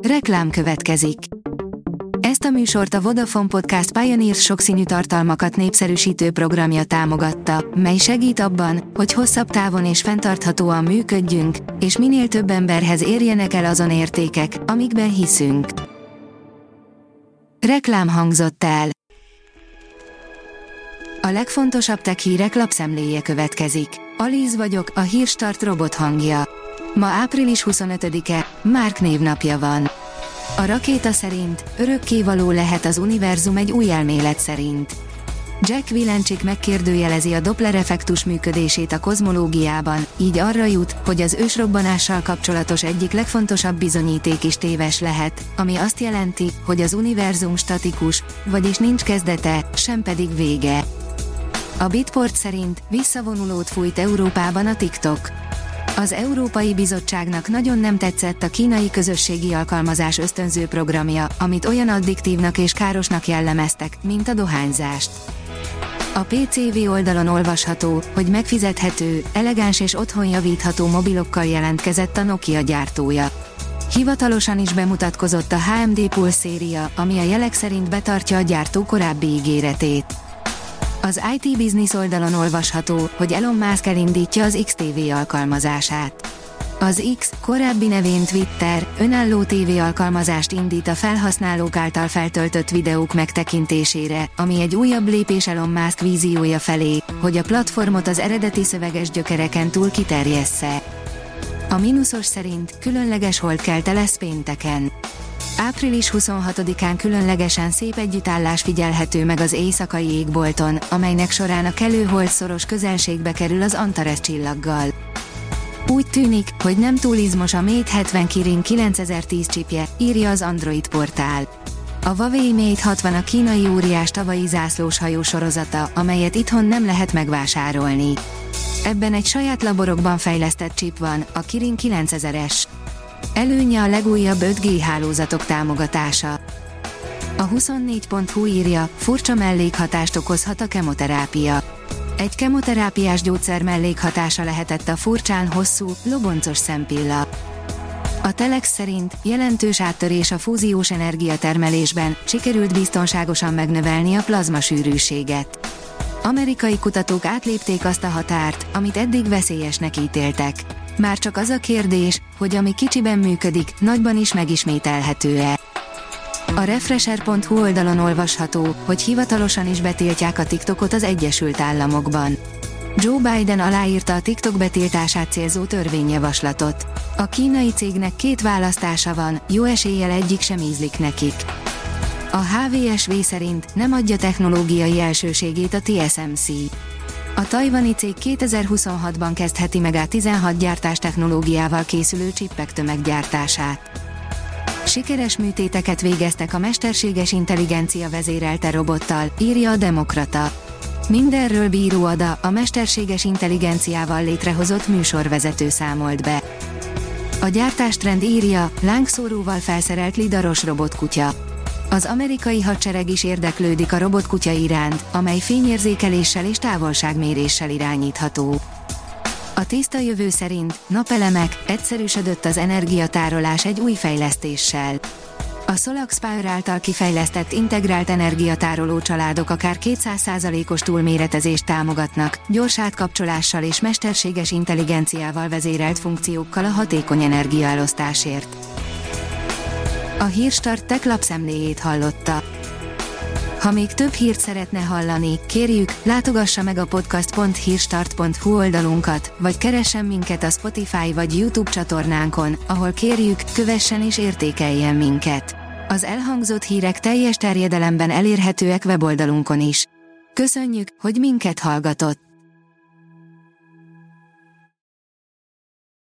Reklám következik. Ezt a műsort a Vodafone Podcast Pioneers sokszínű tartalmakat népszerűsítő programja támogatta, mely segít abban, hogy hosszabb távon és fenntarthatóan működjünk, és minél több emberhez érjenek el azon értékek, amikben hiszünk. Reklám hangzott el. A legfontosabb tech hírek lapszemléje következik. Alíz vagyok, a Hírstart robot hangja. Ma április 25-e, Márk névnapja van. A rakéta szerint örökkévaló lehet az univerzum egy új elmélet szerint. Jack Vilencsik megkérdőjelezi a Doppler-effektus működését a kozmológiában, így arra jut, hogy az ősrobbanással kapcsolatos egyik legfontosabb bizonyíték is téves lehet, ami azt jelenti, hogy az univerzum statikus, vagyis nincs kezdete, sem pedig vége. A Bitport szerint visszavonulót fújt Európában a TikTok. Az Európai Bizottságnak nagyon nem tetszett a kínai közösségi alkalmazás ösztönző programja, amit olyan addiktívnak és károsnak jellemeztek, mint a dohányzást. A PCV oldalon olvasható, hogy megfizethető, elegáns és otthon javítható mobilokkal jelentkezett a Nokia gyártója. Hivatalosan is bemutatkozott a HMD Pulse széria, ami a jelek szerint betartja a gyártó korábbi ígéretét. Az IT Business oldalon olvasható, hogy Elon Musk elindítja az XTV alkalmazását. Az X, korábbi nevén Twitter, önálló TV alkalmazást indít a felhasználók által feltöltött videók megtekintésére, ami egy újabb lépés Elon Musk víziója felé, hogy a platformot az eredeti szöveges gyökereken túl kiterjessze. A mínuszos szerint különleges holdkelte lesz pénteken. Április 26-án különlegesen szép együttállás figyelhető meg az éjszakai égbolton, amelynek során a kelő hold szoros közelségbe kerül az Antares csillaggal. Úgy tűnik, hogy nem túl izmos a Mate 70 Kirin 9010 csipje, írja az Android portál. A Huawei Mate 60 a kínai óriás tavalyi zászlós hajó sorozata, amelyet itthon nem lehet megvásárolni. Ebben egy saját laborokban fejlesztett csip van, a Kirin 9000-es. Előnye a legújabb 5G hálózatok támogatása. A 24.hu írja, furcsa mellékhatást okozhat a kemoterápia. Egy kemoterápiás gyógyszer mellékhatása lehetett a furcsán hosszú, loboncos szempilla. A Telex szerint jelentős áttörés a fúziós energiatermelésben, sikerült biztonságosan megnövelni a plazmasűrűséget. Amerikai kutatók átlépték azt a határt, amit eddig veszélyesnek ítéltek. Már csak az a kérdés, hogy ami kicsiben működik, nagyban is megismételhető-e. A Refresher.hu oldalon olvasható, hogy hivatalosan is betiltják a TikTokot az Egyesült Államokban. Joe Biden aláírta a TikTok betiltását célzó törvényjavaslatot. A kínai cégnek két választása van, jó eséllyel egyik sem ízlik nekik. A HVSV szerint nem adja technológiai elsőségét a TSMC. A tajvani cég 2026-ban kezdheti meg A16 gyártás technológiával készülő csippek tömeggyártását. Sikeres műtéteket végeztek a mesterséges intelligencia vezérelte robottal, írja a Demokrata. Mindenről bíró Ada, a mesterséges intelligenciával létrehozott műsorvezető számolt be. A gyártástrend írja, lángszóróval felszerelt lidaros robotkutya. Az amerikai hadsereg is érdeklődik a robotkutya iránt, amely fényérzékeléssel és távolságméréssel irányítható. A tiszta jövő szerint napelemek, egyszerűsödött az energiatárolás egy új fejlesztéssel. A Solax Power által kifejlesztett integrált energiatároló családok akár 200%-os túlméretezést támogatnak, gyors átkapcsolással és mesterséges intelligenciával vezérelt funkciókkal a hatékony energiaelosztásért. A Hírstart tech lapszemléjét hallotta. Ha még több hírt szeretne hallani, kérjük, látogassa meg a podcast.hírstart.hu oldalunkat, vagy keressen minket a Spotify vagy YouTube csatornánkon, ahol kérjük, kövessen és értékeljen minket. Az elhangzott hírek teljes terjedelemben elérhetőek weboldalunkon is. Köszönjük, hogy minket hallgatott!